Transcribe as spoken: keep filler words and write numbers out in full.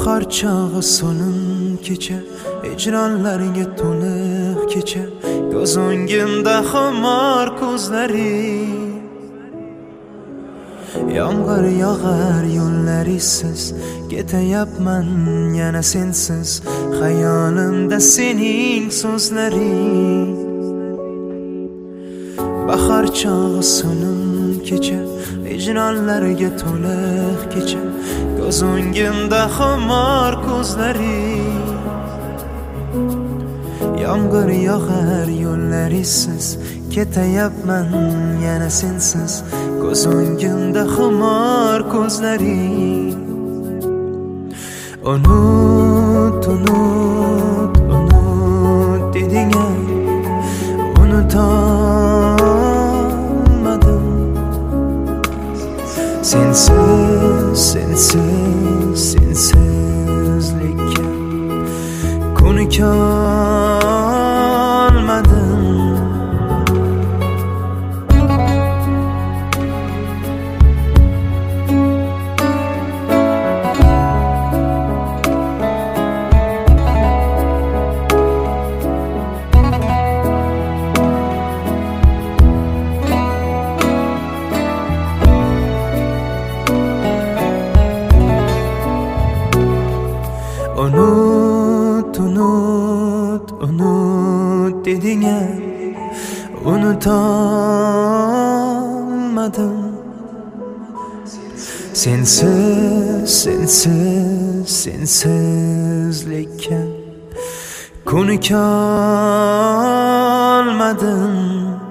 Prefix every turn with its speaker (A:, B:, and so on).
A: Bahar çağı sonun kecha, icronlarga to'liq kecha, ko'z o'ngimda xumor ko'zlaring. Yomg'ir yog'ar yo'llarisiz, ketayapman yana sensiz, xayolimda sening so'zlaring. Bahar chog'i sonun kecha, ijronlarga to'liq kecha, ko'z o'ngimda xumor ko'zlaring. Yomg'ir yog'ar yo'llarisiz, ketayapman yana sensiz, ko'z o'ngimda xumor ko'zlaring. Unut, unut, unut deding-a, unutolmadim. Sensiz, sensiz, sensizlikka ko'nikolmadim. Unut, unut, unut deding-a, unutolmadim. Sensiz, sensiz, sensizlikka ko'nikolmadim.